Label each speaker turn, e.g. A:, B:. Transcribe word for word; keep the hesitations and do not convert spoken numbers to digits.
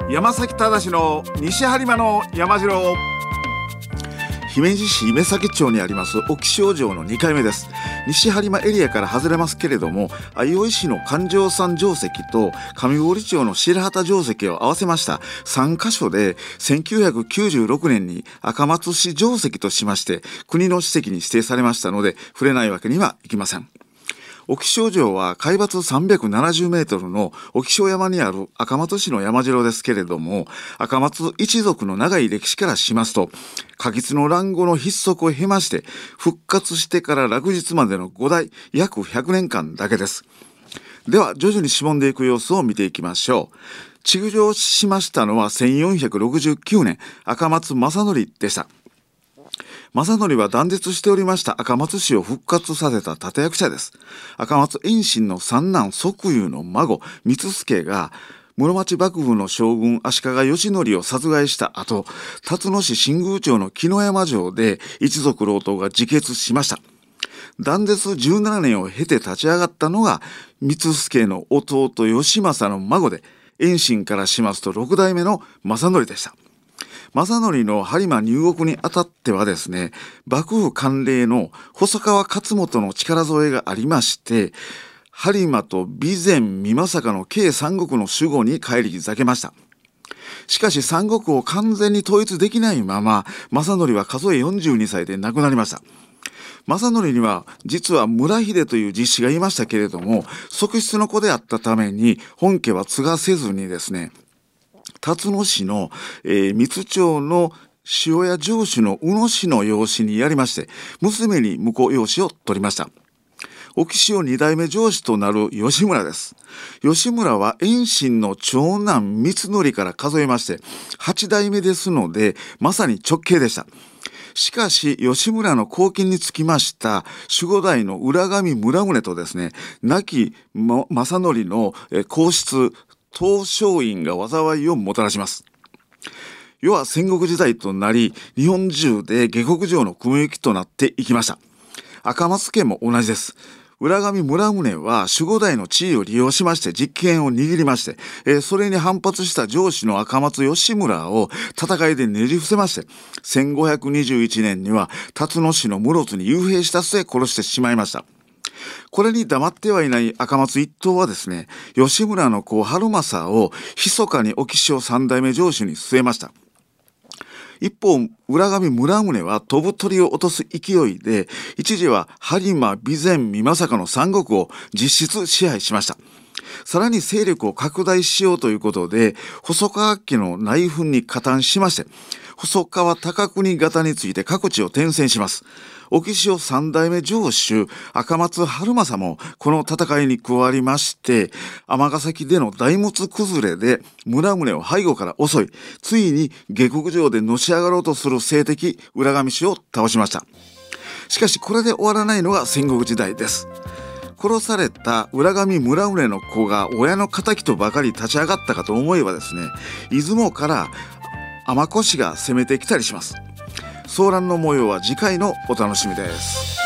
A: 山崎忠の西播磨の山城。姫路市目先町にあります沖正城のにかいめです。西播磨エリアから外れますけれども、相生市の環状山城跡と上郡町の白畑城跡を合わせましたさんカ所でせんきゅうひゃくきゅうじゅうろくねんに赤松市城跡としまして国の史跡に指定されましたので、触れないわけにはいきません。沖正城は海抜さんびゃくななじゅうメートルの沖正山にある赤松市の山城ですけれども、赤松一族の長い歴史からしますと、過吉の乱後の筆足を経まして復活してから落日までのごだい、約ひゃくねんかんだけです。では徐々にしぼんでいく様子を見ていきましょう。築城しましたのはせんよんひゃくろくじゅうきゅうねん、赤松正則でした。正則は断絶しておりました赤松市を復活させた立役者です。赤松延伸の三男即位の孫光助が室町幕府の将軍足利義則を殺害した後、辰野市新宮町の木の山城で一族郎党が自決しました。断絶じゅうななねんを経て立ち上がったのが光助の弟義政の孫で、延伸からしますとろくだいめの正則でした。正則の播磨入国にあたってはですね、幕府慣例の細川勝元の力添えがありまして、播磨と備前美作の計三国の守護に返り咲けました。しかし三国を完全に統一できないまま、正則は数えよんじゅうにさいで亡くなりました。正則には実は村秀という実子がいましたけれども、側室の子であったために本家は継がせずにですね、辰野市の、えー、三津町の塩屋城主の宇野氏の養子にやりまして、娘に婿養子を取りました。沖塩二代目城主となる吉村です。吉村は延伸の長男光則から数えましてはちだいめですので、まさに直系でした。しかし吉村の後見につきました守護代の浦上村宗とですね、亡き正則の皇室東照院が災いをもたらします。世は戦国時代となり、日本中で下克上の雲行きとなっていきました。赤松家も同じです。浦上村宗は守護代の地位を利用しまして実権を握りまして、えー、それに反発した上司の赤松義村を戦いでねじ伏せまして、せんごひゃくにじゅういちねんには辰野市の室津に幽閉した末殺してしまいました。これに黙ってはいない赤松一党はですね、吉村の子春政を密かに沖塩三代目城主に据えました。一方浦上村宗は飛ぶ鳥を落とす勢いで、一時は播磨備前美作の三国を実質支配しました。さらに勢力を拡大しようということで、細川家の内紛に加担しまして、細川高国方について各地を転戦します。沖塩三代目城主赤松春政もこの戦いに加わりまして、尼崎での大物崩れで村宗を背後から襲い、ついに下克上でのし上がろうとする政敵浦上氏を倒しました。しかしこれで終わらないのが戦国時代です。殺された浦上村宗の子が親の敵とばかり立ち上がったかと思えばですね、出雲から尼子氏が攻めてきたりします。騒乱の模様は次回のお楽しみです。